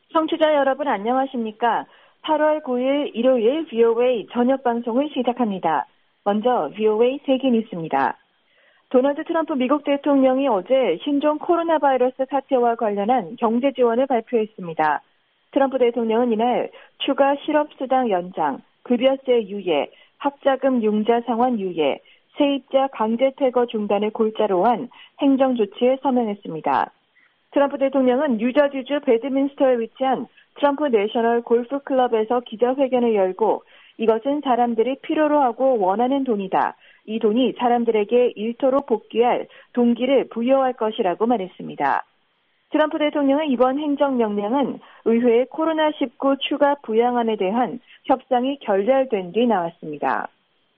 청취자 여러분 안녕하십니까? 8월 9일 일요일 VOA 저녁 방송을 시작합니다. 먼저 VOA 세계 뉴스입니다. 도널드 트럼프 미국 대통령이 어제 신종 코로나 바이러스 사태와 관련한 경제 지원을 발표했습니다. 트럼프 대통령은 이날 추가 실업수당 연장, 급여세 유예, 학자금 융자 상환 유예, 세입자 강제 퇴거 중단을 골자로 한 행정 조치에 서명했습니다. 트럼프 대통령은 뉴저지주 배드민스터에 위치한 트럼프 내셔널 골프 클럽에서 기자회견을 열고 이것은 사람들이 필요로 하고 원하는 돈이다. 이 돈이 사람들에게 일터로 복귀할 동기를 부여할 것이라고 말했습니다. 트럼프 대통령의 이번 행정명령은 의회의 코로나19 추가 부양안에 대한 협상이 결렬된 뒤 나왔습니다.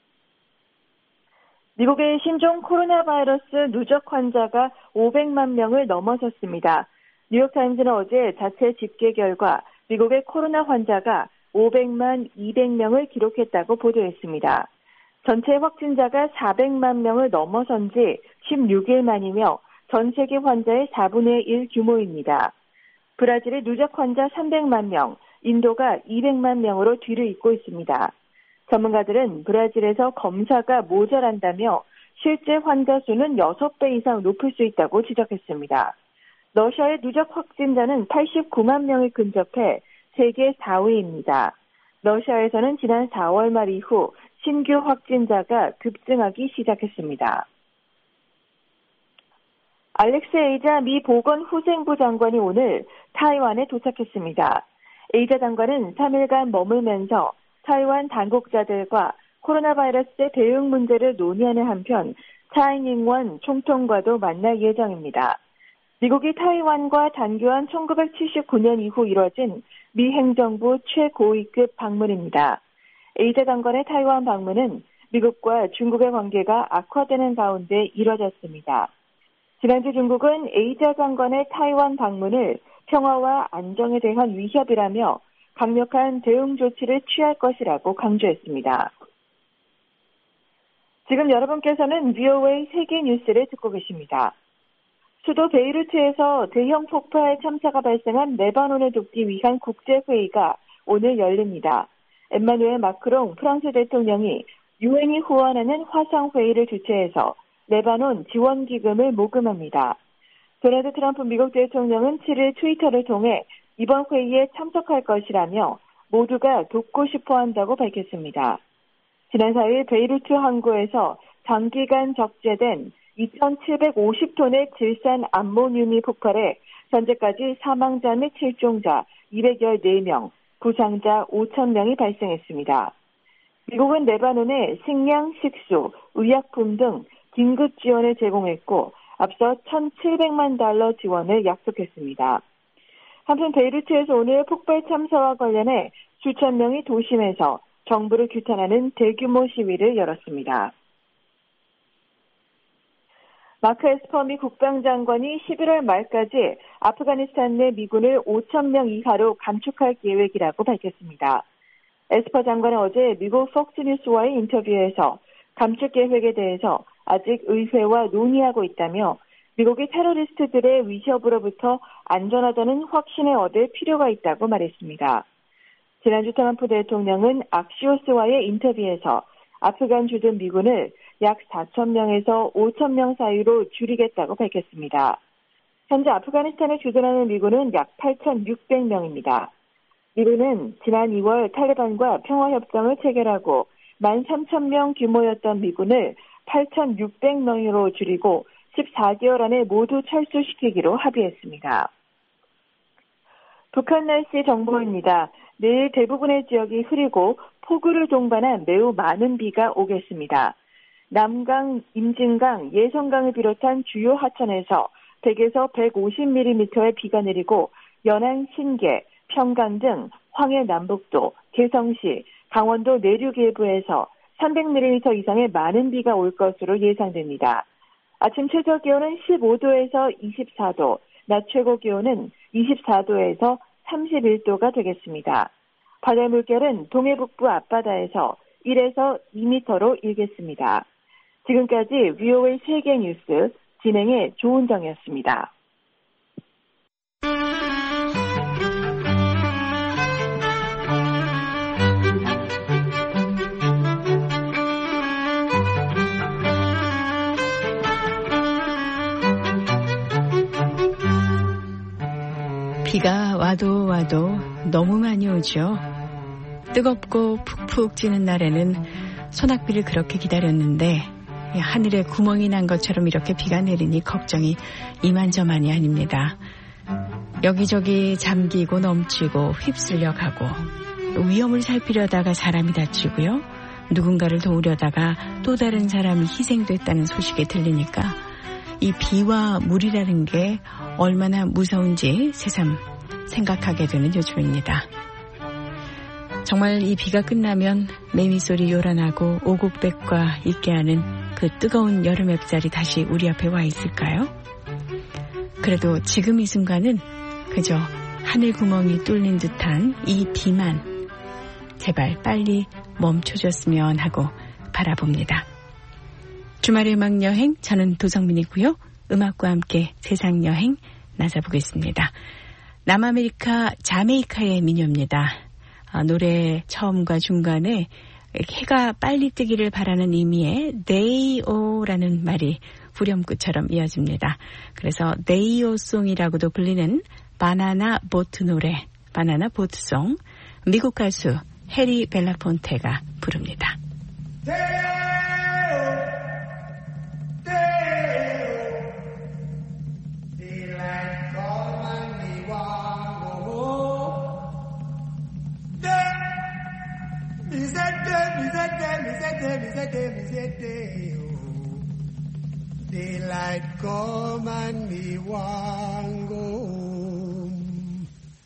미국의 신종 코로나 바이러스 누적 환자가 500만 명을 넘어섰습니다. 뉴욕타임즈는 어제 자체 집계 결과 미국의 코로나 환자가 500만 200명을 기록했다고 보도했습니다. 전체 확진자가 400만 명을 넘어선 지 16일 만이며 전 세계 환자의 4분의 1 규모입니다. 브라질의 누적 환자 300만 명, 인도가 200만 명으로 뒤를 잇고 있습니다. 전문가들은 브라질에서 검사가 모자란다며 실제 환자 수는 6배 이상 높을 수 있다고 지적했습니다. 러시아의 누적 확진자는 89만 명을 근접해 세계 4위입니다. 러시아에서는 지난 4월 말 이후 신규 확진자가 급증하기 시작했습니다. 알렉스 에이자 미 보건후생부 장관이 오늘 타이완에 도착했습니다. 에이자 장관은 3일간 머물면서 타이완 당국자들과 코로나 바이러스의 대응 문제를 논의하는 한편 차이잉원 총통과도 만날 예정입니다. 미국이 타이완과 단교한 1979년 이후 이뤄진 미 행정부 최고위급 방문입니다. 에이자 장관의 타이완 방문은 미국과 중국의 관계가 악화되는 가운데 이뤄졌습니다. 지난주 중국은 에이자 장관의 타이완 방문을 평화와 안정에 대한 위협이라며 강력한 대응 조치를 취할 것이라고 강조했습니다. 지금 여러분께서는 VOA 세계 뉴스를 듣고 계십니다. 수도 베이루트에서 대형 폭발 참사가 발생한 레바논을 돕기 위한 국제회의가 오늘 열립니다. 엠마누엘 마크롱 프랑스 대통령이 유엔이 후원하는 화상회의를 주최해서 레바논 지원기금을 모금합니다. 도널드 트럼프 미국 대통령은 7일 트위터를 통해 이번 회의에 참석할 것이라며 모두가 돕고 싶어 한다고 밝혔습니다. 지난 4일 베이루트 항구에서 장기간 적재된 2,750톤의 질산 암모늄이 폭발해 현재까지 사망자 및 실종자 214명, 부상자 5,000명이 발생했습니다. 미국은 레바논에 식량, 식수, 의약품 등 긴급 지원을 제공했고 앞서 1,700만 달러 지원을 약속했습니다. 한편 베이루트에서 오늘 폭발 참사와 관련해 수천 명이 도심에서 정부를 규탄하는 대규모 시위를 열었습니다. 마크 에스퍼 미 국방장관이 11월 말까지 아프가니스탄 내 미군을 5,000명 이하로 감축할 계획이라고 밝혔습니다. 에스퍼 장관은 어제 미국 폭스뉴스와의 인터뷰에서 감축 계획에 대해서 아직 의회와 논의하고 있다며 미국이 테러리스트들의 위협으로부터 안전하다는 확신을 얻을 필요가 있다고 말했습니다. 지난주 트럼프 대통령은 악시오스와의 인터뷰에서 아프간 주둔 미군을 약 4,000명에서 5,000명 사이로 줄이겠다고 밝혔습니다. 현재 아프가니스탄에 주둔하는 미군은 약 8,600명입니다. 미군은 지난 2월 탈레반과 평화협정을 체결하고 13,000명 규모였던 미군을 8,600명으로 줄이고 14개월 안에 모두 철수시키기로 합의했습니다. 북한 날씨 정보입니다. 내일 대부분의 지역이 흐리고 폭우를 동반한 매우 많은 비가 오겠습니다. 남강, 임진강, 예성강을 비롯한 주요 하천에서 100에서 150mm의 비가 내리고 연안 신계, 평강 등 황해 남북도, 개성시, 강원도 내륙 일부에서 300mm 이상의 많은 비가 올 것으로 예상됩니다. 아침 최저 기온은 15도에서 24도, 낮 최고 기온은 24도에서 31도가 되겠습니다. 바다 물결은 동해북부 앞바다에서 1에서 2m로 일겠습니다. 지금까지 VOA 세계 뉴스 진행의 조은정이었습니다. 비가 와도 너무 많이 오죠. 뜨겁고 푹푹 찌는 날에는 소낙비를 그렇게 기다렸는데 하늘에 구멍이 난 것처럼 이렇게 비가 내리니 걱정이 이만저만이 아닙니다. 여기저기 잠기고 넘치고 휩쓸려 가고 위험을 살피려다가 사람이 다치고요. 누군가를 도우려다가 또 다른 사람이 희생됐다는 소식이 들리니까 이 비와 물이라는 게 얼마나 무서운지 새삼 생각하게 되는 요즘입니다. 정말 이 비가 끝나면 매미소리 요란하고 오곡백과 있게 하는 그 뜨거운 여름 햇살이 다시 우리 앞에 와 있을까요? 그래도 지금 이 순간은 그저 하늘 구멍이 뚫린 듯한 이 비만 제발 빨리 멈춰줬으면 하고 바라봅니다. 주말의 음악여행, 저는 도성민이고요. 음악과 함께 세상여행 나서보겠습니다. 남아메리카 자메이카의 민요입니다. 노래 처음과 중간에 해가 빨리 뜨기를 바라는 의미의 데이오라는 말이 후렴구처럼 이어집니다. 그래서 데이오송이라고도 불리는 바나나 보트 노래, 바나나 보트송, 미국 가수 해리 벨라폰테가 부릅니다. Daylight come and me want go home.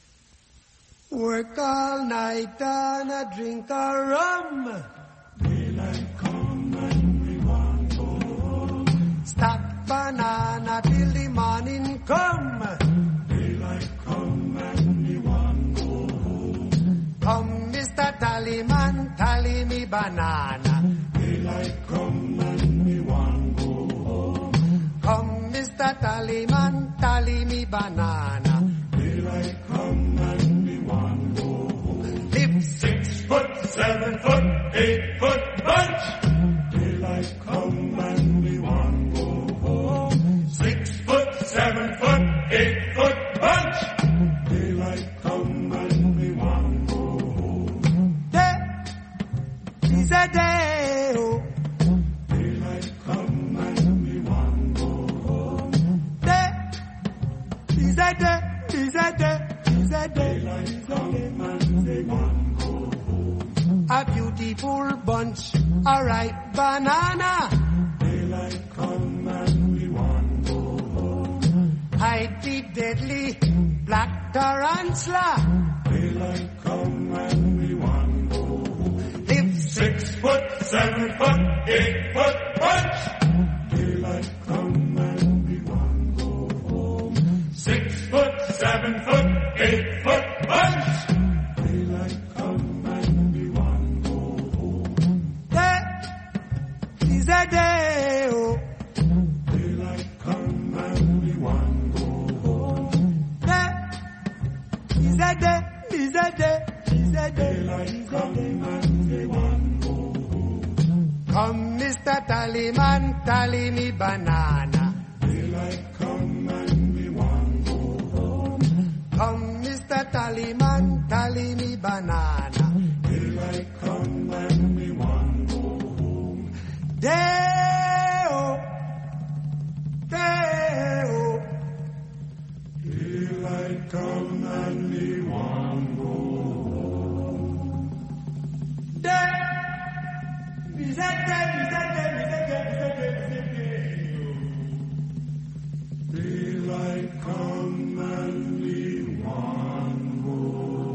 Work all night and a drink a rum. Daylight come and me want go home. Stack banana till the morning come. Daylight come and me want go home. Come, Mr. Tallyman, tally me banana. Daylight come and me want go home. Come, Mr. Tallyman, tally me banana. Daylight come and me want go home. Live 6 foot, 7 foot, 8 foot bunch. Daylight come and me want go home. 6 foot, 7 foot, 8 foot bunch. Daylight come and me want go home. Day is a day, oh. Daylight come and me want go home. Day is a day, is a day, is a day. Daylight come and me want go home. A beautiful bunch, a ripe banana. Daylight come and we want go home. Hide the deadly black tarantula. Daylight come and we want go home. Live 6 foot, 7 foot, 8 foot bunch. Daylight come and we want go home. 6 foot, 7 foot, 8 foot bunch. Daylight come and we want go home. Day is a day, oh. Daylight come and we want go home. Day is a day, is a day, is a day. Daylight come and we want go home. Come, Mr. Tallyman, tally me banana. Daylight come and we want go home. Come, Mr. Tallyman, tally me banana. Daylight come and we want go home. Day-o, day-o. Daylight come and we want go home. Day, is that day, is that day, is that day, is that day, is that day. Daylight come and we want go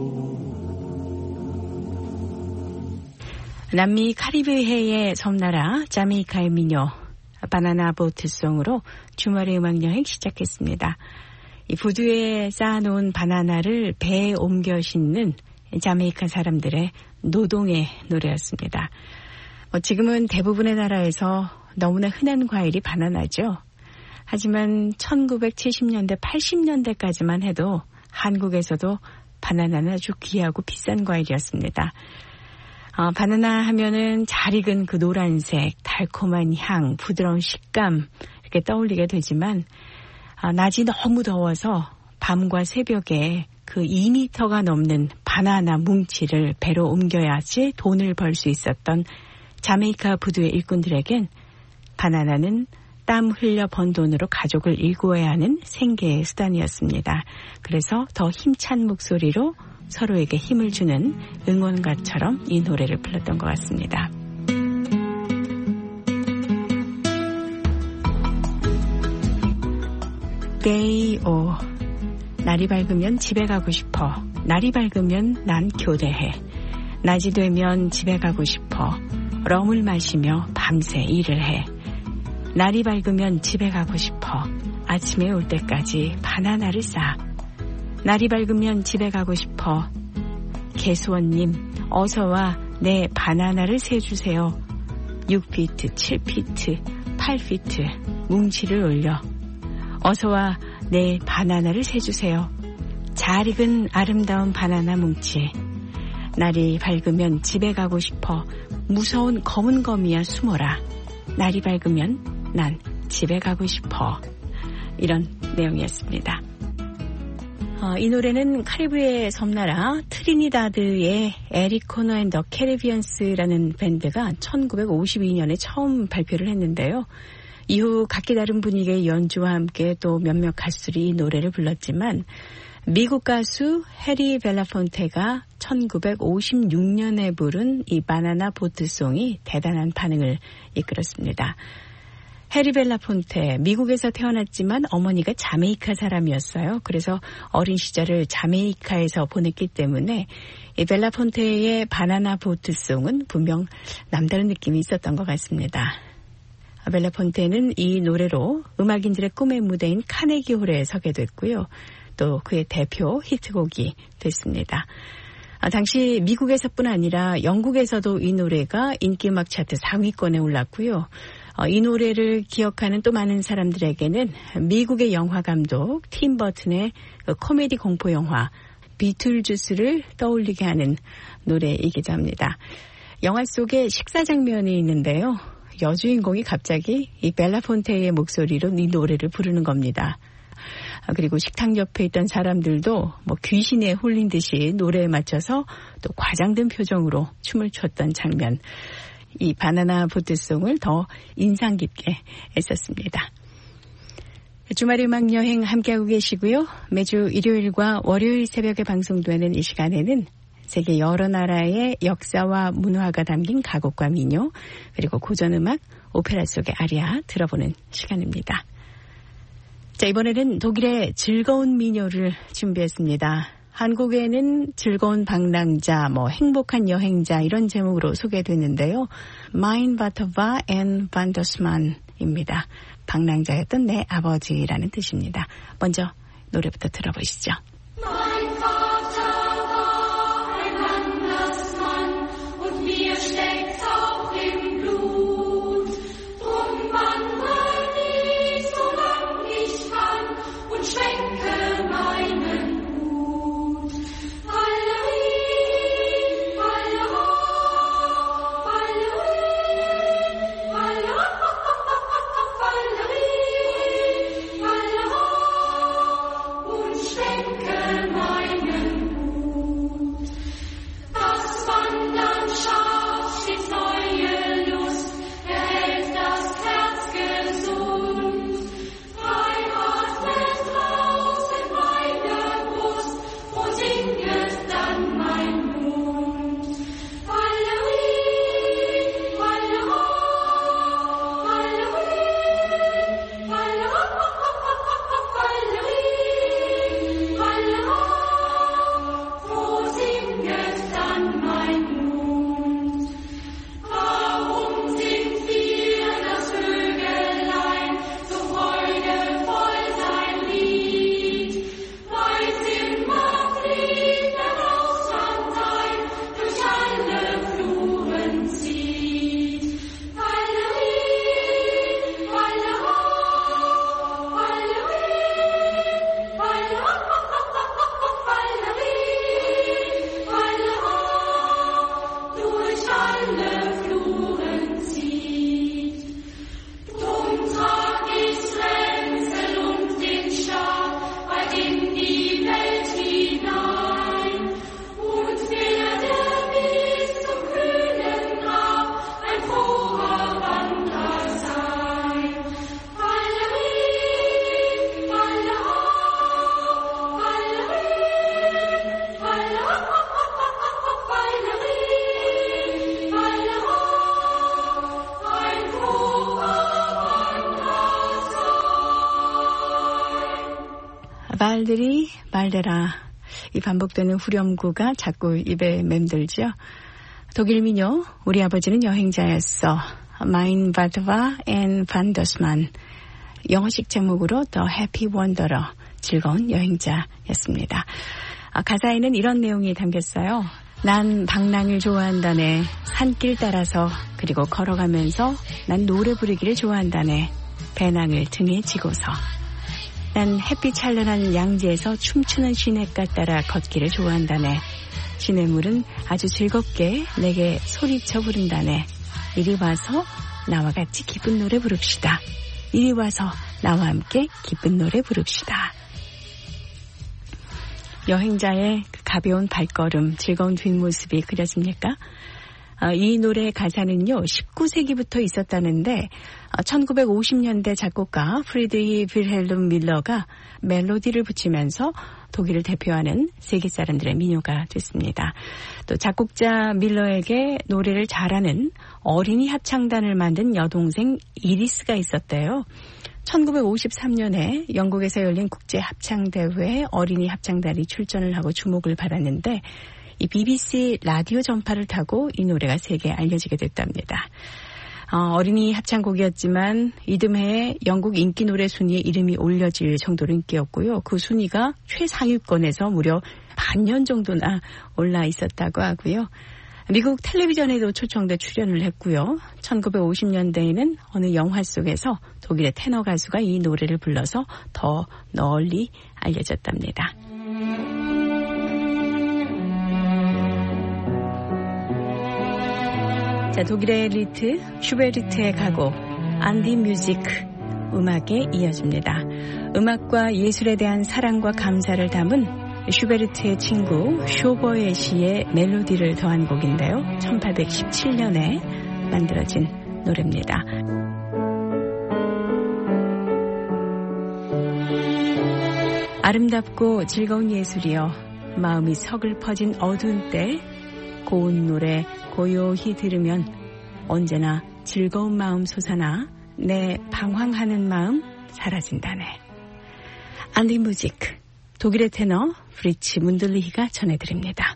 home. 남미 카리브해의 섬나라 자메이카의 민요 바나나 보트송으로 주말의 음악여행 시작했습니다. 이 부두에 쌓아놓은 바나나를 배에 옮겨 싣는 자메이카 사람들의 노동의 노래였습니다. 지금은 대부분의 나라에서 너무나 흔한 과일이 바나나죠. 하지만 1970년대, 80년대까지만 해도 한국에서도 바나나는 아주 귀하고 비싼 과일이었습니다. 바나나 하면은 잘 익은 그 노란색, 달콤한 향, 부드러운 식감 이렇게 떠올리게 되지만 낮이 너무 더워서 밤과 새벽에 그 2m가 넘는 바나나 뭉치를 배로 옮겨야지 돈을 벌 수 있었던 자메이카 부두의 일꾼들에겐 바나나는 땀 흘려 번 돈으로 가족을 일구어야 하는 생계의 수단이었습니다. 그래서 더 힘찬 목소리로 서로에게 힘을 주는 응원가처럼 이 노래를 불렀던 것 같습니다. Day O. 날이 밝으면 집에 가고 싶어. 날이 밝으면 난 교대해. 낮이 되면 집에 가고 싶어. 럼을 마시며 밤새 일을 해. 날이 밝으면 집에 가고 싶어. 아침에 올 때까지 바나나를 싸. 날이 밝으면 집에 가고 싶어. 개수원님, 어서와 내 바나나를 세주세요. 6피트, 7피트, 8피트 뭉치를 올려. 어서와 내 바나나를 세주세요. 잘 익은 아름다운 바나나 뭉치. 날이 밝으면 집에 가고 싶어. 무서운 검은 거미야 숨어라. 날이 밝으면 난 집에 가고 싶어. 이런 내용이었습니다. 이 노래는 카리브해 섬나라 트리니다드의 에릭 코너 앤 더 캐리비언스라는 밴드가 1952년에 처음 발표를 했는데요. 이후 각기 다른 분위기의 연주와 함께 또 몇몇 가수들이 이 노래를 불렀지만 미국 가수 해리 벨라폰테가 1956년에 부른 이 바나나 보트송이 대단한 반응을 이끌었습니다. 해리 벨라폰테, 미국에서 태어났지만 어머니가 자메이카 사람이었어요. 그래서 어린 시절을 자메이카에서 보냈기 때문에 이 벨라폰테의 바나나 보트송은 분명 남다른 느낌이 있었던 것 같습니다. 벨라폰테는 이 노래로 음악인들의 꿈의 무대인 카네기홀에 서게 됐고요. 또 그의 대표 히트곡이 됐습니다. 당시 미국에서뿐 아니라 영국에서도 이 노래가 인기음악 차트 상위권에 올랐고요. 이 노래를 기억하는 또 많은 사람들에게는 미국의 영화 감독 팀 버튼의 코미디 공포 영화 비틀주스를 떠올리게 하는 노래이기도 합니다. 영화 속에 식사 장면이 있는데요. 여주인공이 갑자기 이 벨라폰테의 목소리로 이 노래를 부르는 겁니다. 그리고 식탁 옆에 있던 사람들도 뭐 귀신에 홀린 듯이 노래에 맞춰서 또 과장된 표정으로 춤을 췄던 장면. 이 바나나 보트송을 더 인상 깊게 했었습니다. 주말의 음악 여행 함께하고 계시고요. 매주 일요일과 월요일 새벽에 방송되는 이 시간에는 세계 여러 나라의 역사와 문화가 담긴 가곡과 민요, 그리고 고전음악, 오페라 속의 아리아 들어보는 시간입니다. 자, 이번에는 독일의 즐거운 민요를 준비했습니다. 한국에는 즐거운 방랑자, 행복한 여행자 이런 제목으로 소개됐는데요. Mein Vater war ein Wandersmann입니다. 방랑자였던 내 아버지라는 뜻입니다. 먼저 노래부터 들어보시죠. Schenke 말들이 말대라. 이 반복되는 후렴구가 자꾸 입에 맴돌죠. 독일 민요 우리 아버지는 여행자였어. Mein Vater war ein Wandersmann. 영어식 제목으로 The Happy Wanderer. 즐거운 여행자였습니다. 가사에는 이런 내용이 담겼어요. 난 방랑을 좋아한다네. 산길 따라서 그리고 걸어가면서 난 노래 부르기를 좋아한다네. 배낭을 등에 지고서. 난 햇빛 찬란한 양지에서 춤추는 시냇가 따라 걷기를 좋아한다네. 시냇물은 아주 즐겁게 내게 소리쳐 부른다네. 이리 와서 나와 같이 기쁜 노래 부릅시다. 이리 와서 나와 함께 기쁜 노래 부릅시다. 여행자의 가벼운 발걸음, 즐거운 뒷모습이 그려집니까? 이 노래의 가사는요, 19세기부터 있었다는데 1950년대 작곡가 프리드리히 윌헬름 밀러가 멜로디를 붙이면서 독일을 대표하는 세계 사람들의 민요가 됐습니다. 또 작곡자 밀러에게 노래를 잘하는 어린이 합창단을 만든 여동생 이리스가 있었대요. 1953년에 영국에서 열린 국제 합창대회에 어린이 합창단이 출전을 하고 주목을 받았는데 이 BBC 라디오 전파를 타고 이 노래가 세계에 알려지게 됐답니다. 어린이 합창곡이었지만 이듬해 영국 인기 노래 순위에 이름이 올려질 정도로 인기였고요. 그 순위가 최상위권에서 무려 반년 정도나 올라 있었다고 하고요. 미국 텔레비전에도 초청돼 출연을 했고요. 1950년대에는 어느 영화 속에서 독일의 테너 가수가 이 노래를 불러서 더 널리 알려졌답니다. 자, 독일의 리트, 슈베르트의 가곡, 안디 뮤직, 음악에 이어집니다. 음악과 예술에 대한 사랑과 감사를 담은 슈베르트의 친구 쇼버의 시에 멜로디를 더한 곡인데요. 1817년에 만들어진 노래입니다. 아름답고 즐거운 예술이여 마음이 서글퍼진 어두운 때 고운 노래 고요히 들으면 언제나 즐거운 마음 솟아나 내 방황하는 마음 사라진다네. 안디 뮤직 독일의 테너 프리츠 문들리히가 전해드립니다.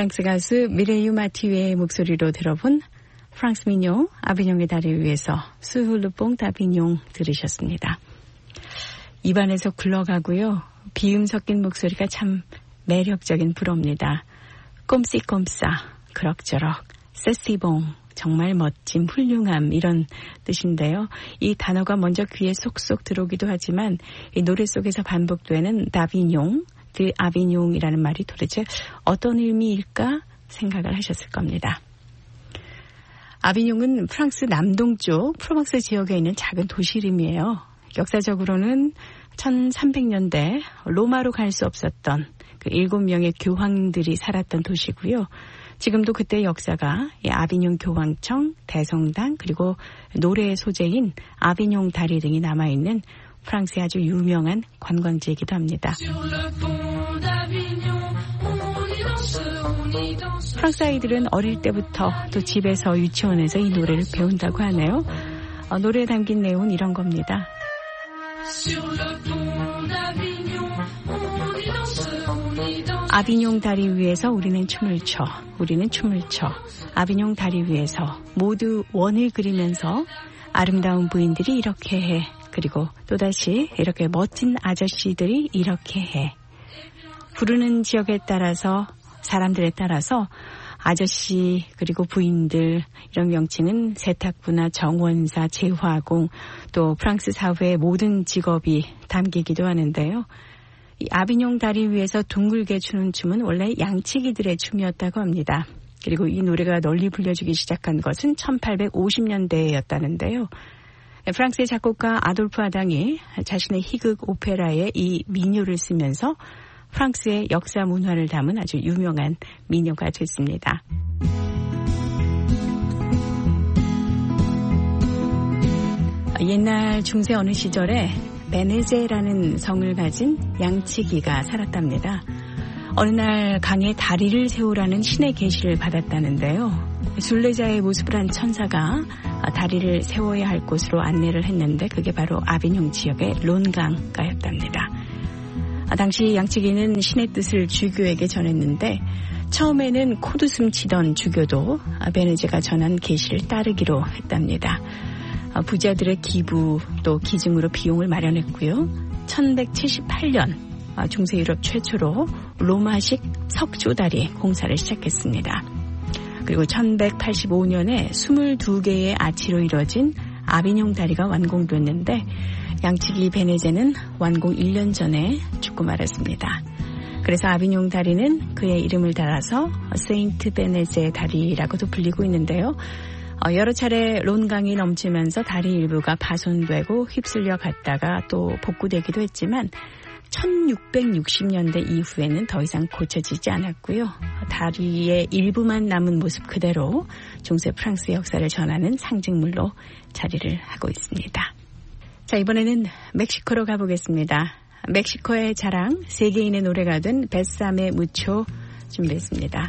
프랑스 가수 미레유 마티웨의 목소리로 들어본 프랑스 민요 아비뇽의 다리 위에서 수훌루뽕 다비뇽 들으셨습니다. 입안에서 굴러가고요. 비음 섞인 목소리가 참 매력적인 불어입니다. 꼼시꼼싸 그럭저럭 세시봉 정말 멋짐 훌륭함 이런 뜻인데요. 이 단어가 먼저 귀에 쏙쏙 들어오기도 하지만 이 노래 속에서 반복되는 다비뇽 드 아비뇽이라는 말이 도대체 어떤 의미일까 생각을 하셨을 겁니다. 아비뇽은 프랑스 남동쪽 프로방스 지역에 있는 작은 도시 이름이에요. 역사적으로는 1300년대 로마로 갈 수 없었던 그 7명의 교황들이 살았던 도시고요. 지금도 그때 역사가 아비뇽 교황청, 대성당 그리고 노래의 소재인 아비뇽 다리 등이 남아있는 프랑스의 아주 유명한 관광지이기도 합니다. 프랑스 아이들은 어릴 때부터 또 집에서 유치원에서 이 노래를 배운다고 하네요. 노래에 담긴 내용은 이런 겁니다. 아비뇽 다리 위에서 우리는 춤을 춰. 우리는 춤을 춰. 아비뇽 다리 위에서 모두 원을 그리면서 아름다운 부인들이 이렇게 해. 그리고 또다시 이렇게 멋진 아저씨들이 이렇게 해. 부르는 지역에 따라서 사람들에 따라서 아저씨 그리고 부인들 이런 명칭은 세탁부나 정원사, 제화공 또 프랑스 사회의 모든 직업이 담기기도 하는데요. 이 아비뇽 다리 위에서 둥글게 추는 춤은 원래 양치기들의 춤이었다고 합니다. 그리고 이 노래가 널리 불려지기 시작한 것은 1850년대였다는데요. 프랑스의 작곡가 아돌프 아당이 자신의 희극 오페라에 이 민요를 쓰면서 프랑스의 역사 문화를 담은 아주 유명한 민요가 됐습니다. 옛날 중세 어느 시절에 베네제라는 성을 가진 양치기가 살았답니다. 어느 날 강에 다리를 세우라는 신의 계시를 받았다는데요. 순례자의 모습을 한 천사가 다리를 세워야 할 곳으로 안내를 했는데 그게 바로 아비뇽 지역의 론강가였답니다. 당시 양치기는 신의 뜻을 주교에게 전했는데 처음에는 콧웃음 치던 주교도 베네제가 전한 계시를 따르기로 했답니다. 부자들의 기부 또 기증으로 비용을 마련했고요. 1178년 중세 유럽 최초로 로마식 석조다리 공사를 시작했습니다. 그리고 1185년에 22개의 아치로 이뤄진 아비뇽 다리가 완공됐는데 양치기 베네제는 완공 1년 전에 죽고 말았습니다. 그래서 아비뇽 다리는 그의 이름을 달아서 세인트 베네제 다리라고도 불리고 있는데요. 여러 차례 론강이 넘치면서 다리 일부가 파손되고 휩쓸려 갔다가 또 복구되기도 했지만 1660년대 이후에는 더 이상 고쳐지지 않았고요. 다리의 일부만 남은 모습 그대로 중세 프랑스 역사를 전하는 상징물로 자리를 하고 있습니다. 자, 이번에는 멕시코로 가보겠습니다. 멕시코의 자랑, 세계인의 노래가 된 베사메 무초 준비했습니다.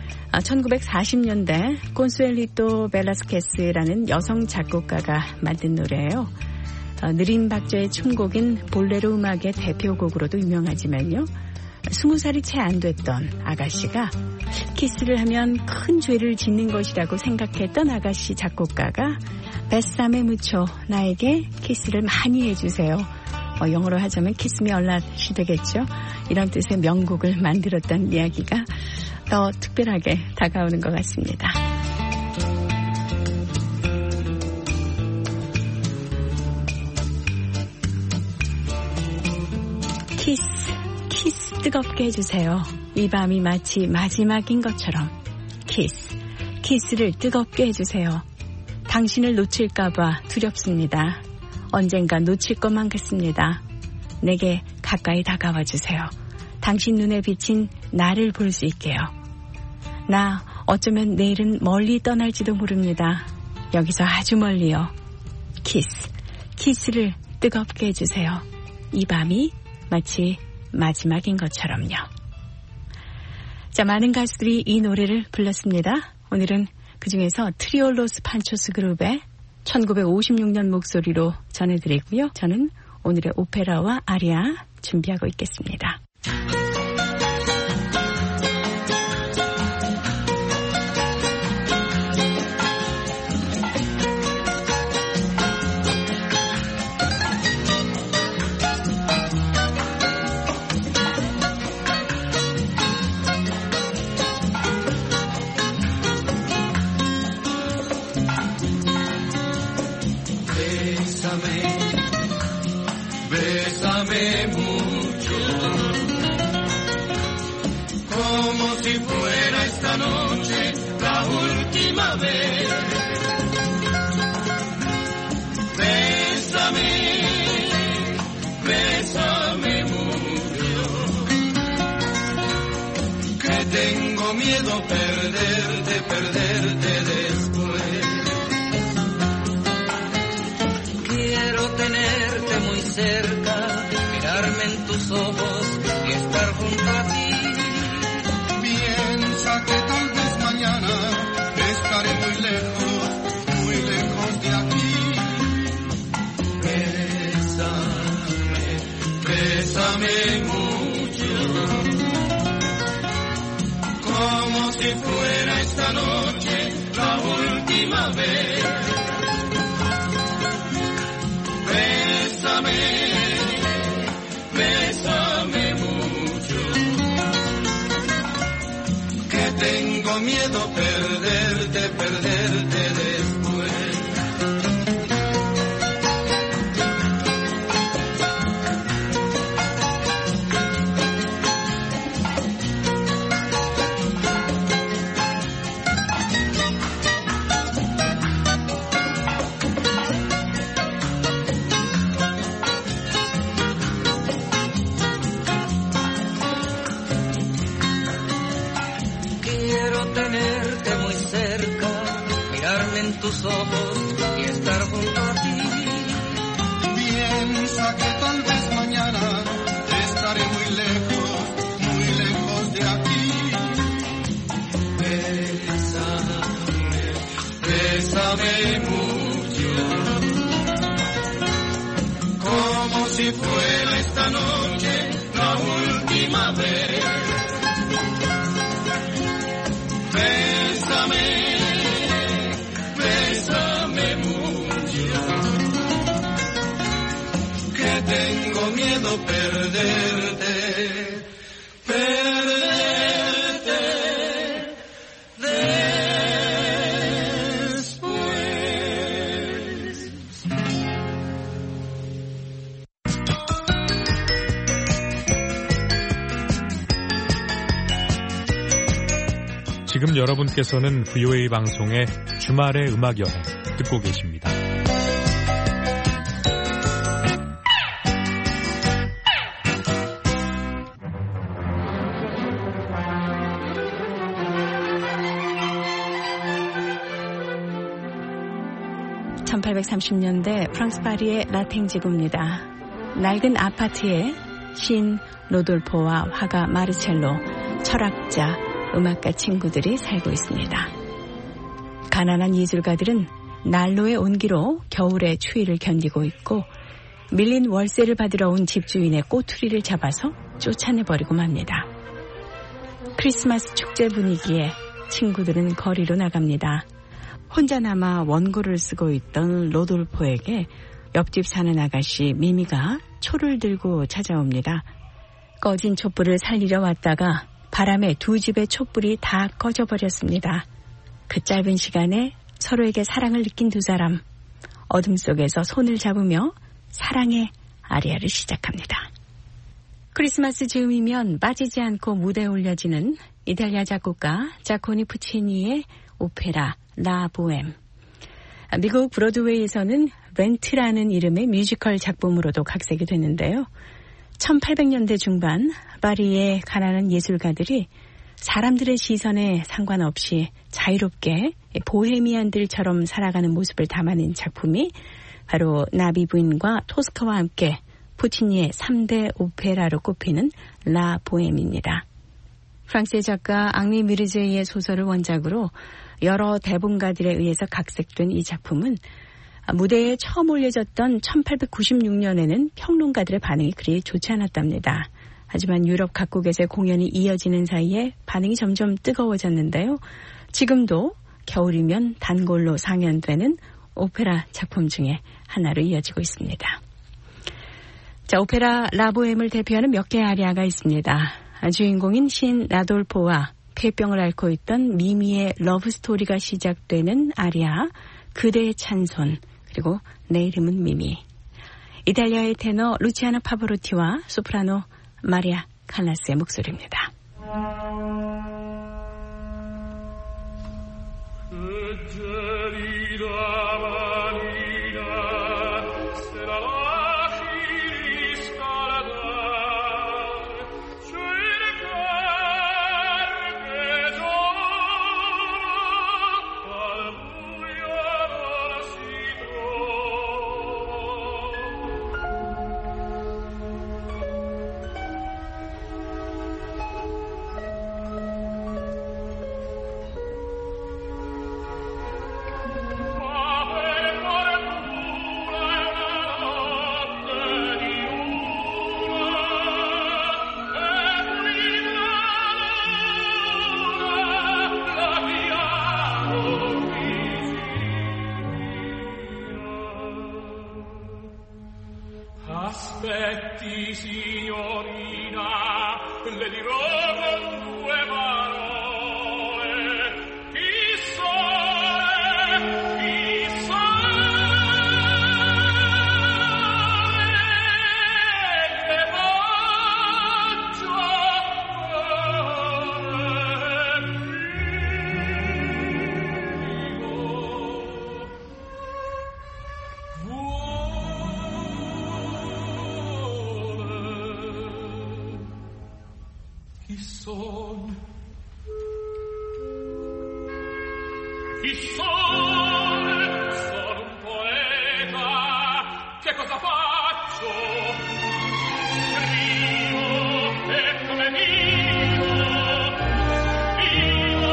1940년대 콘수엘리토 벨라스케스라는 여성 작곡가가 만든 노래예요. 느린 박자의 춤곡인 볼레로 음악의 대표곡으로도 유명하지만요. 20살이 채 안 됐던 아가씨가 키스를 하면 큰 죄를 짓는 것이라고 생각했던 아가씨 작곡가가 베사메 무초 나에게 키스를 많이 해주세요. 영어로 하자면 키스 미 얼랏이 되겠죠. 이런 뜻의 명곡을 만들었다는 이야기가 더 특별하게 다가오는 것 같습니다. 키스 뜨겁게 해주세요. 이 밤이 마치 마지막인 것처럼 키스를 뜨겁게 해주세요. 당신을 놓칠까봐 두렵습니다. 언젠가 놓칠 것만 같습니다. 내게 가까이 다가와 주세요. 당신 눈에 비친 나를 볼 수 있게요. 나 어쩌면 내일은 멀리 떠날지도 모릅니다. 여기서 아주 멀리요. 키스를 뜨겁게 해주세요. 이 밤이 마치 마지막인 것처럼요. 자, 많은 가수들이 이 노래를 불렀습니다. 오늘은 그중에서 트리오 로스 판초스 그룹의 1956년 목소리로 전해드리고요. 저는 오늘의 오페라와 아리아 준비하고 있겠습니다. bésame mucho, como si fuera esta noche la última vez. Bésame, bésame mucho, que tengo miedo perderte después. Quiero tenerte muy cerca, mirarme en tus ojos y estar junto a ti. Piensa que tal vez mañana estaré muy lejos de aquí. Bésame mucho, como si fuera esta noche la última vez. Bésame, bésame mucho, que tengo miedo perderte después. Tenerte muy cerca, mirarme en tus ojos y estar junto a ti. Piensa que tal vez mañana estaré muy lejos de aquí. Bésame mucho, como si fuera esta noche la última vez. Bésame, bésame mucho, que tengo miedo perderte después. 지금 여러분께서는 VOA 방송의 주말의 음악여행 듣고 계십니다. (1830년대) 프랑스 파리의 라탱 지구입니다. 낡은 아파트에 시인 로돌포와 화가 마르첼로, 철학자, 음악가 친구들이 살고 있습니다. 가난한 예술가들은 난로의 온기로 겨울의 추위를 견디고 있고, 밀린 월세를 받으러 온 집주인의 꼬투리를 잡아서 쫓아내버리고 맙니다. 크리스마스 축제 분위기에 친구들은 거리로 나갑니다. 혼자 남아 원고를 쓰고 있던 로돌포에게 옆집 사는 아가씨 미미가 초를 들고 찾아옵니다. 꺼진 촛불을 살리려 왔다가 바람에 두 집의 촛불이 다 꺼져버렸습니다. 그 짧은 시간에 서로에게 사랑을 느낀 두 사람, 어둠 속에서 손을 잡으며 사랑의 아리아를 시작합니다. 크리스마스 즈음이면 빠지지 않고 무대에 올려지는 이탈리아 작곡가 자코니 푸치니의 오페라 라 보엠. 미국 브로드웨이에서는 렌트라는 이름의 뮤지컬 작품으로도 각색이 됐는데요. 1800년대 중반 파리의 가난한 예술가들이 사람들의 시선에 상관없이 자유롭게 보헤미안들처럼 살아가는 모습을 담아낸 작품이 바로 나비 부인과 토스카와 함께 푸치니의 3대 오페라로 꼽히는 라 보엠입니다. 프랑스의 작가 앙리 미르제이의 소설을 원작으로 여러 대본가들에 의해서 각색된 이 작품은 무대에 처음 올려졌던 1896년에는 평론가들의 반응이 그리 좋지 않았답니다. 하지만 유럽 각국에서의 공연이 이어지는 사이에 반응이 점점 뜨거워졌는데요. 지금도 겨울이면 단골로 상연되는 오페라 작품 중에 하나로 이어지고 있습니다. 자, 오페라 라보엠을 대표하는 몇 개의 아리아가 있습니다. 주인공인 시인 라돌포와 폐병을 앓고 있던 미미의 러브스토리가 시작되는 아리아, 그대의 찬손, 그리고 내 이름은 미미. 이탈리아의 테너 루치아노 파보로티와 소프라노 마리아 칼라스의 목소리입니다. Aspetti, signorina, le dirò con due parole. Chi sole, che faccio Chi son? Chi son? Sono un poeta. Che cosa faccio? Scrivo e come vivo. Vivo.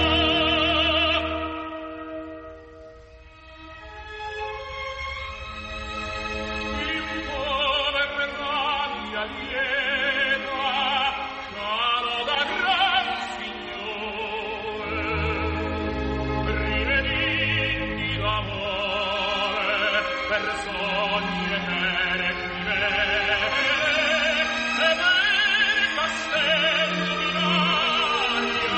In povertà lieta. Caro da gran signore. Rivediti d'amore per sogni e per scrivere e per castelli d'aria.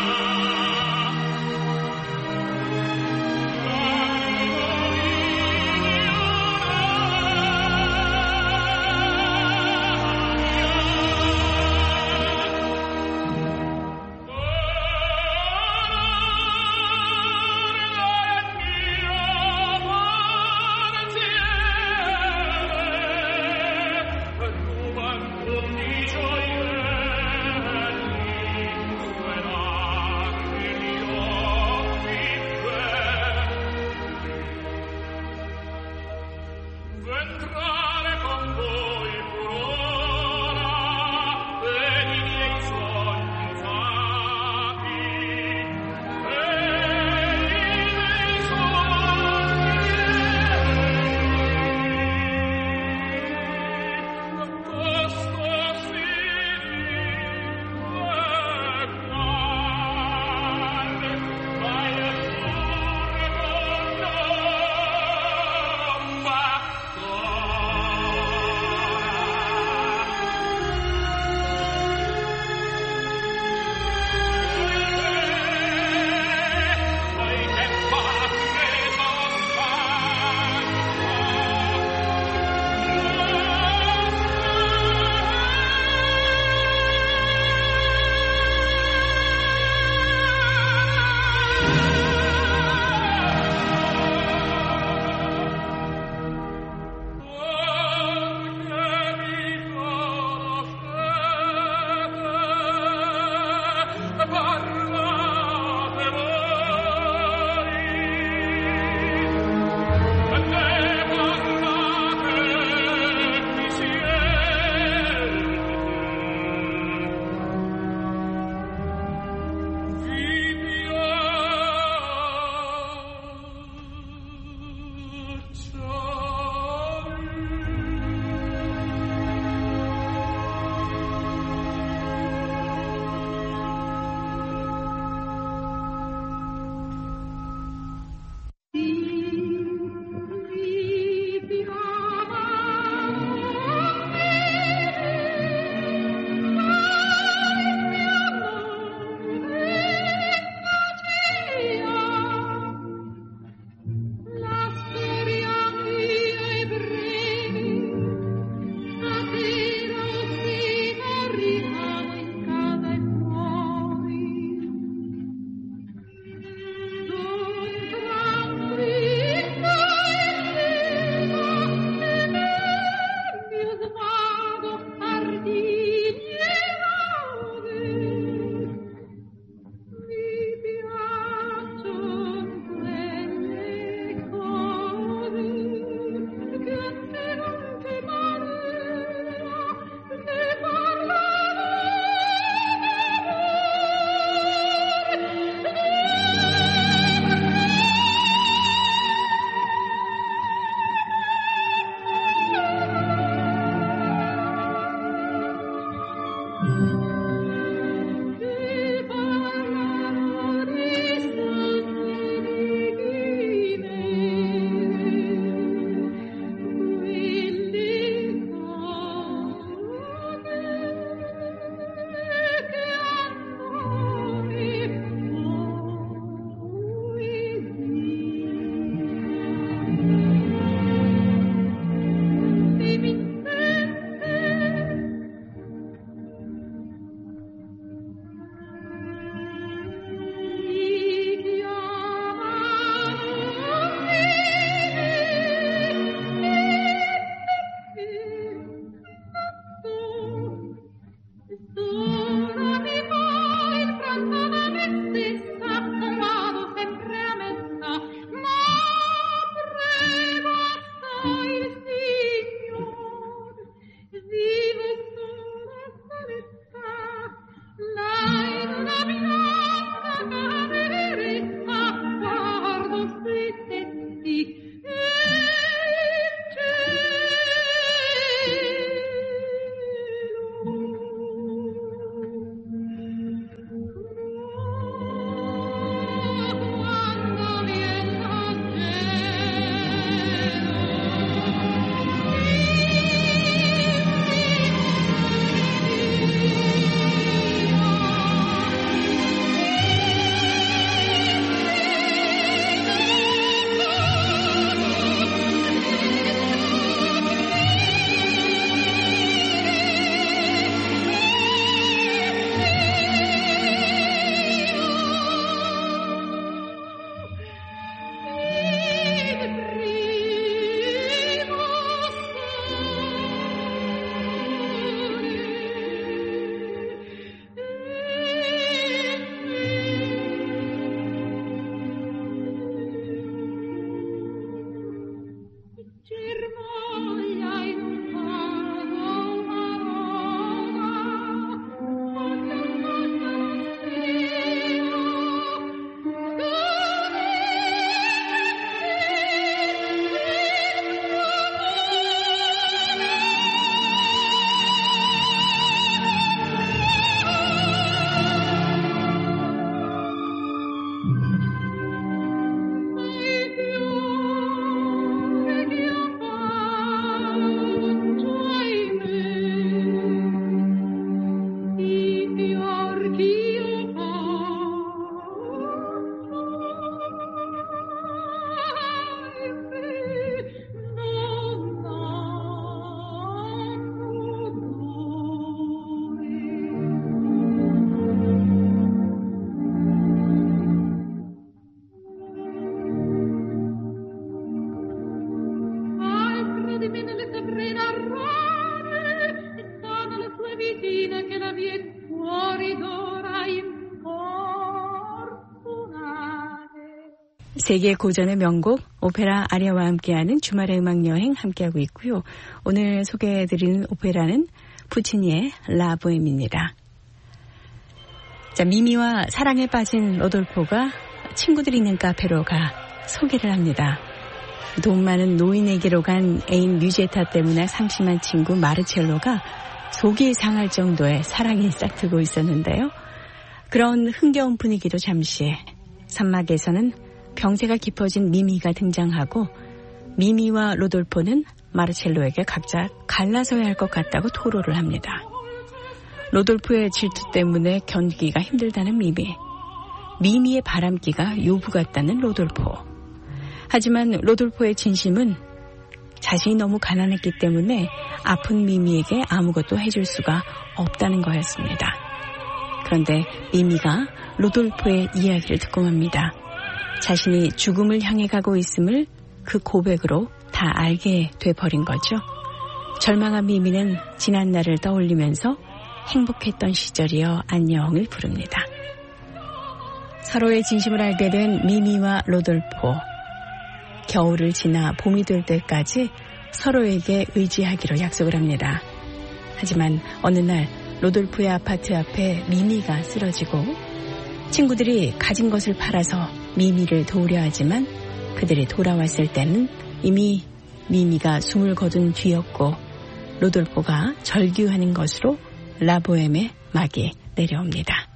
세계 고전의 명곡 오페라 아리아와 함께하는 주말의 음악여행 함께하고 있고요. 오늘 소개해드리는 오페라는 푸치니의 라 보엠입니다. 자, 미미와 사랑에 빠진 로돌포가 친구들이 있는 카페로 가 소개를 합니다. 돈 많은 노인에게로 간 애인 뮤제타 때문에 상심한 친구 마르첼로가 속이 상할 정도의 사랑이 싹트고 있었는데요. 그런 흥겨운 분위기도 잠시 산막에서는 병세가 깊어진 미미가 등장하고 미미와 로돌포는 마르첼로에게 각자 갈라서야 할 것 같다고 토로를 합니다. 로돌포의 질투 때문에 견디기가 힘들다는 미미의 바람기가 요부 같다는 로돌포. 하지만 로돌포의 진심은 자신이 너무 가난했기 때문에 아픈 미미에게 아무것도 해줄 수가 없다는 거였습니다. 그런데 미미가 로돌포의 이야기를 듣고 맙니다. 자신이 죽음을 향해 가고 있음을 그 고백으로 다 알게 돼버린 거죠. 절망한 미미는 지난 날을 떠올리면서 행복했던 시절이여 안녕을 부릅니다. 서로의 진심을 알게 된 미미와 로돌포. 겨울을 지나 봄이 될 때까지 서로에게 의지하기로 약속을 합니다. 하지만 어느 날 로돌포의 아파트 앞에 미미가 쓰러지고 친구들이 가진 것을 팔아서 미미를 도우려 하지만 그들이 돌아왔을 때는 이미 미미가 숨을 거둔 뒤였고 로돌포가 절규하는 것으로 라보엠의 막이 내려옵니다.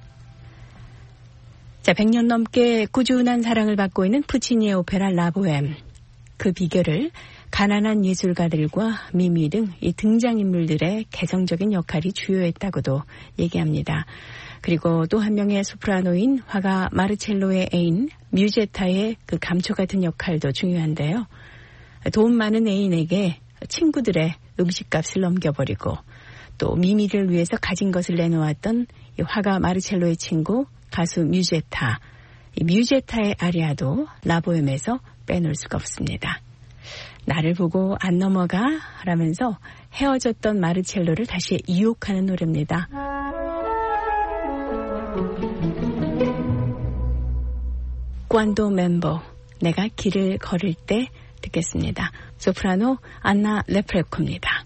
자, 100년 넘게 꾸준한 사랑을 받고 있는 푸치니의 오페라 라보엠. 그 비결을 가난한 예술가들과 미미 등 이 등장인물들의 개성적인 역할이 주요했다고도 얘기합니다. 그리고 또 한 명의 소프라노인 화가 마르첼로의 애인 뮤제타의 그 감초 같은 역할도 중요한데요. 돈 많은 애인에게 친구들의 음식값을 넘겨버리고 또 미미를 위해서 가진 것을 내놓았던 이 화가 마르첼로의 친구 가수 뮤제타. 이 뮤제타의 아리아도 라보엠에서 빼놓을 수가 없습니다. 나를 보고 안 넘어가 라면서 헤어졌던 마르첼로를 다시 유혹하는 노래입니다. 꽌도 멤버, 내가 길을 걸을 때 듣겠습니다. 소프라노 안나 레프레코입니다.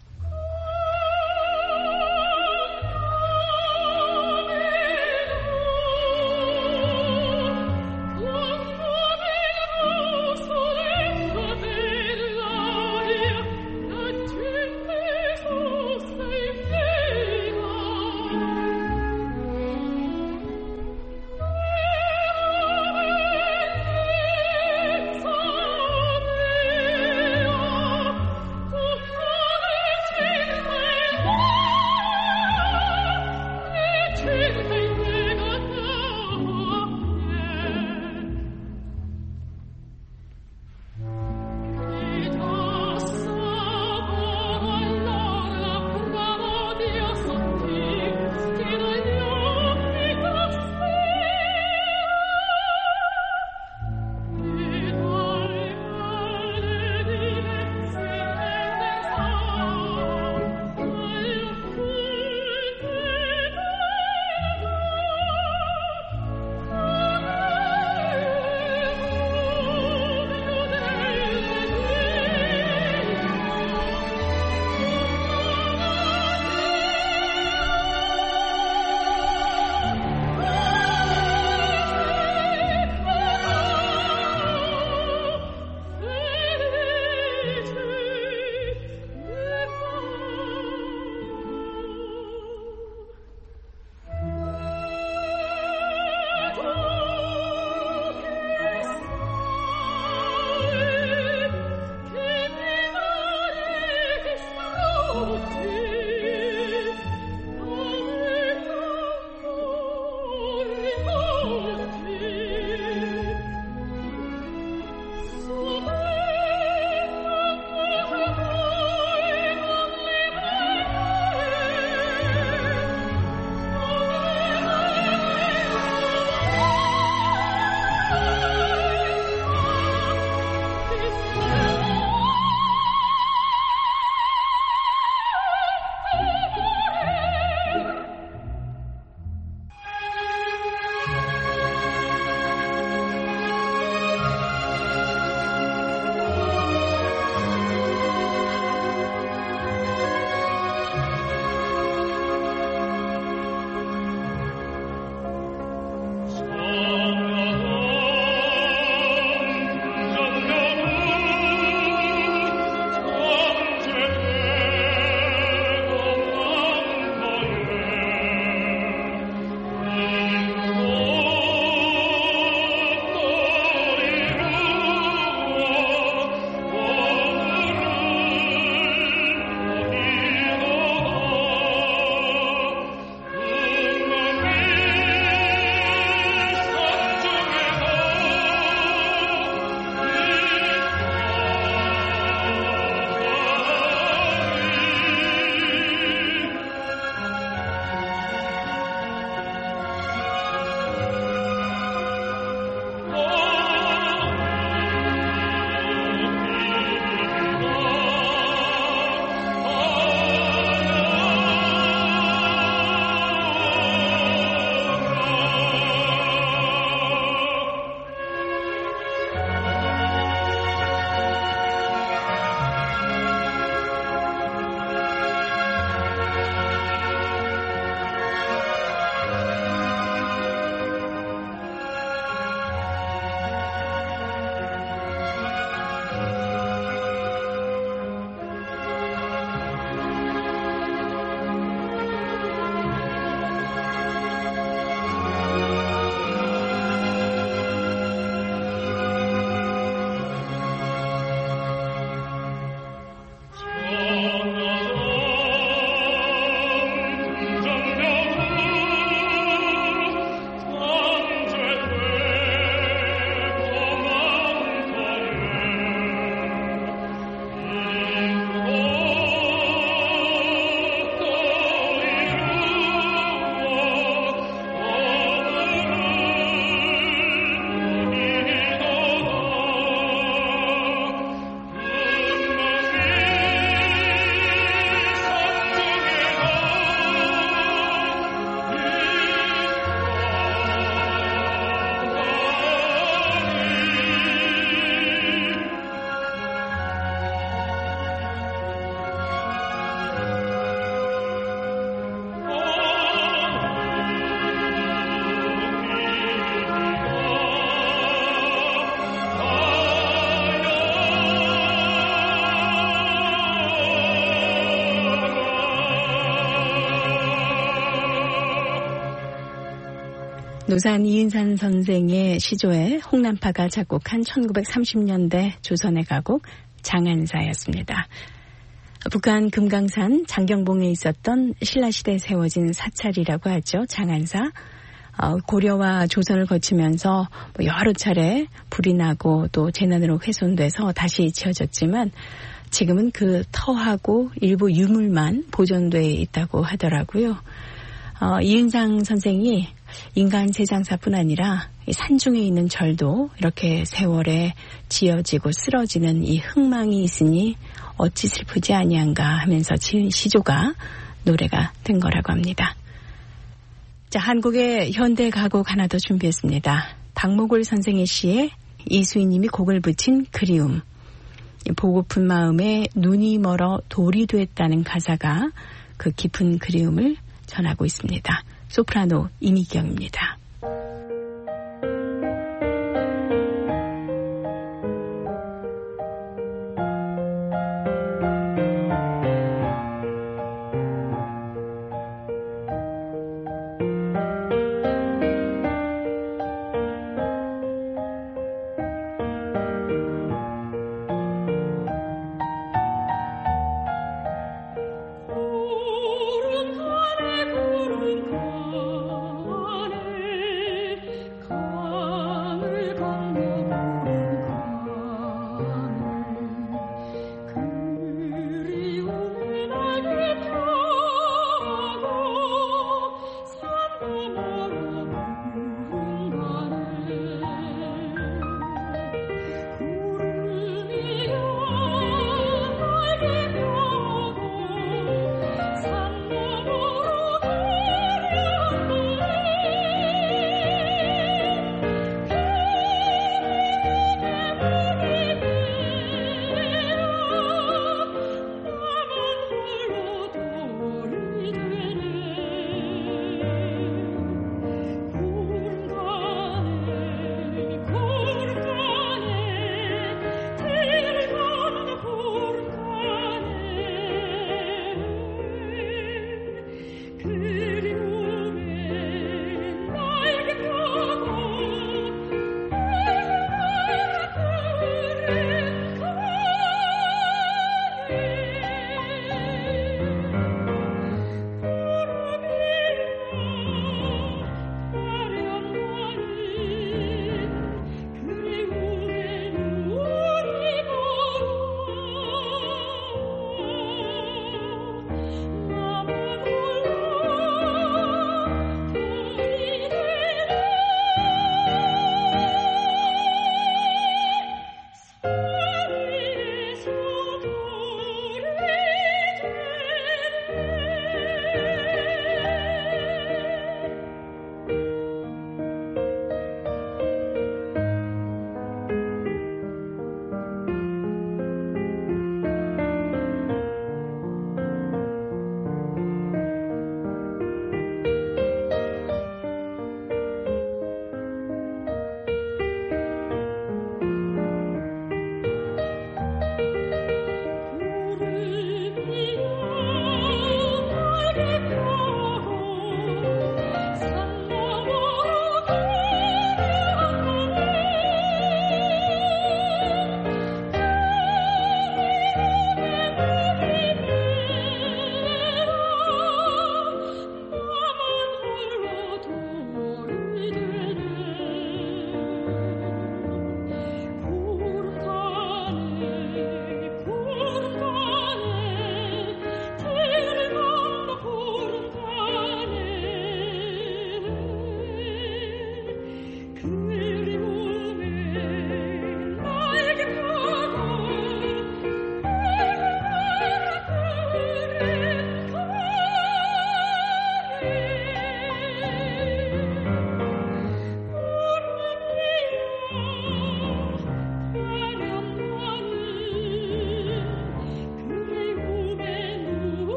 노산 이은산 선생의 시조에 홍남파가 작곡한 1930년대 조선의 가곡 장안사였습니다. 북한 금강산 장경봉에 있었던 신라시대에 세워진 사찰이라고 하죠. 장안사. 고려와 조선을 거치면서 여러 차례 불이 나고 또 재난으로 훼손돼서 다시 지어졌지만 지금은 그 터하고 일부 유물만 보존돼 있다고 하더라고요. 이은상 선생이 인간 세상사뿐 아니라 산중에 있는 절도 이렇게 세월에 지어지고 쓰러지는 이 흥망이 있으니 어찌 슬프지 아니한가 하면서 지은 시조가 노래가 된 거라고 합니다. 자, 한국의 현대 가곡 하나 더 준비했습니다. 박목월 선생의 시에 이수희님이 곡을 붙인 그리움. 보고픈 마음에 눈이 멀어 돌이 됐다는 가사가 그 깊은 그리움을 전하고 있습니다. 소프라노 이미경입니다.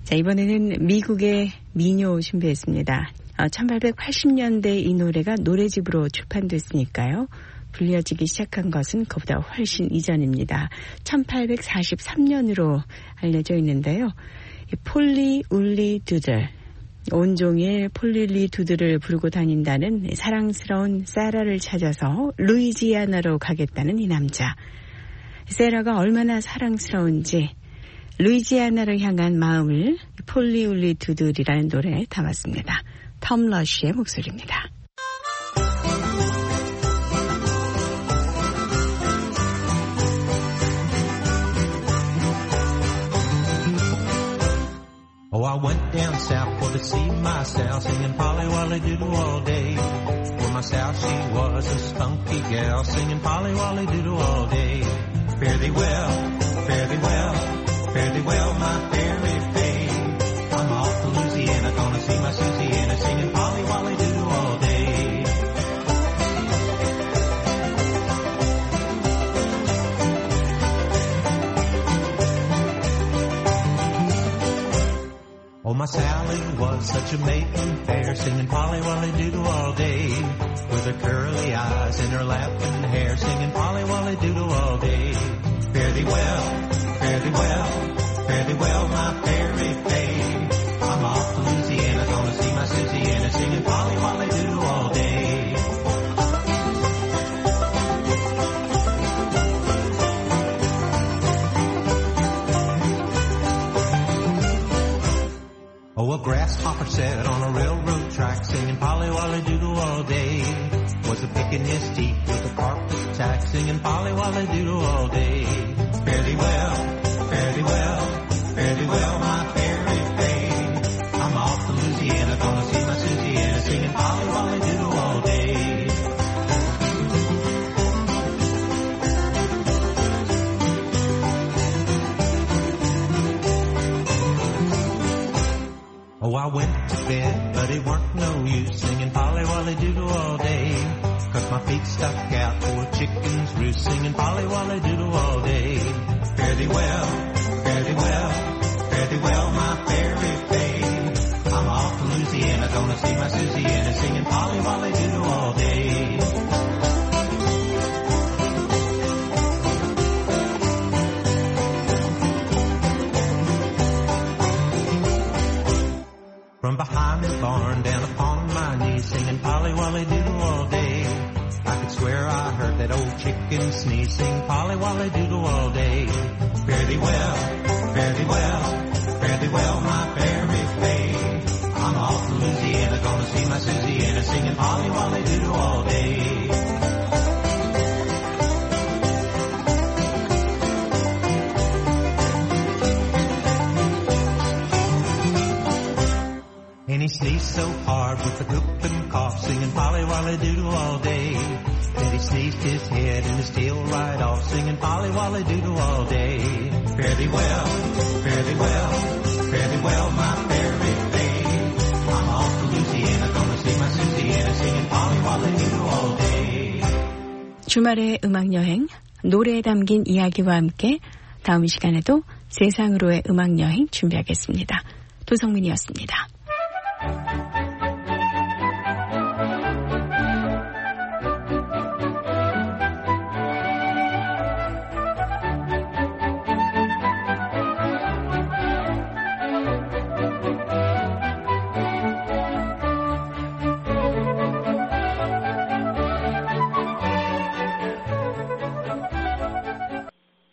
자, 이번에는 미국의 민요 준비했습니다. 1880년대 이 노래가 노래집으로 출판됐으니까요. 불려지기 시작한 것은 그보다 훨씬 이전입니다. 1843년으로 알려져 있는데요. 폴리 울리 두들, 온종일 폴리 두들을 부르고 다닌다는 사랑스러운 세라를 찾아서 루이지아나로 가겠다는 이 남자. 세라가 얼마나 사랑스러운지 루이지아나를 향한 마음을 폴리 울리 두들이라는 노래에 담았습니다. 톰 러쉬의 목소리입니다. Oh, I went down south for to see my Sal, singing Polly Wolly Doodle all day. For my Sal, she was a spunky gal, singing Polly Wolly Doodle all day. Fare thee well, fare thee well, fare thee well, my fairy fay. I'm off to Louisiana, gonna see my Susiana, singing Polly Wolly Doodle all day. Oh, my Sally was such a maiden fair, singing Polly Wolly Doodle all day. With her curly eyes and her laughing hair, singing Polly Wolly Doodle all day. Fare thee well, fare thee well, fare thee well, my fairy fay. I'm off to Louisiana, gonna see my Susiana, singing Polly Wolly Doodle all day. Oh, a grasshopper sat on a railroad track, singing Polly Wolly Doodle all day. Was a picking his teeth with a carpet tack, singing Polly Wolly Doodle all day. Fare thee well, fare thee well, fare thee well, my fairy fay. I'm off to Louisiana, gonna see my Susiana, singing Polly Wolly Doodle all day. Oh, I went to bed, but it weren't no use, singing Polly Wolly Doodle all day. 'Cause my feet stuck out for a chicken's roost, singing Polly Wolly Doodle all day. Fare thee well, fare thee well, fare thee well, my fairy fay. I'm off to Louisiana, gonna see my Susiana, singing Polly Wolly Doodle all day. From behind the barn, down upon my knees, singing Polly Wolly Doodle all day. I could swear I heard that old chicken sneeze, sing Polly Wolly Doodle all day. Fare thee well, fare thee well, fare thee well, my fairy fay. I'm off to Louisiana, gonna see my Susiana, singing Polly Wolly Doodle all day. And he sneezed so hard with the whoop and cough, singing Polly Wolly Doodle all day. Then he sneezed his head and his tail right off, singing Polly Wolly Doodle all day. Fare thee well, fare thee well, fare thee well, my fairy fay. I'm off to Louisiana, gonna see my Susiana, singing Polly Wolly Doodle all day. 주말의 음악여행, 노래에 담긴 이야기와 함께 다음 시간에도 세상으로의 음악여행 준비하겠습니다. 도성민이었습니다.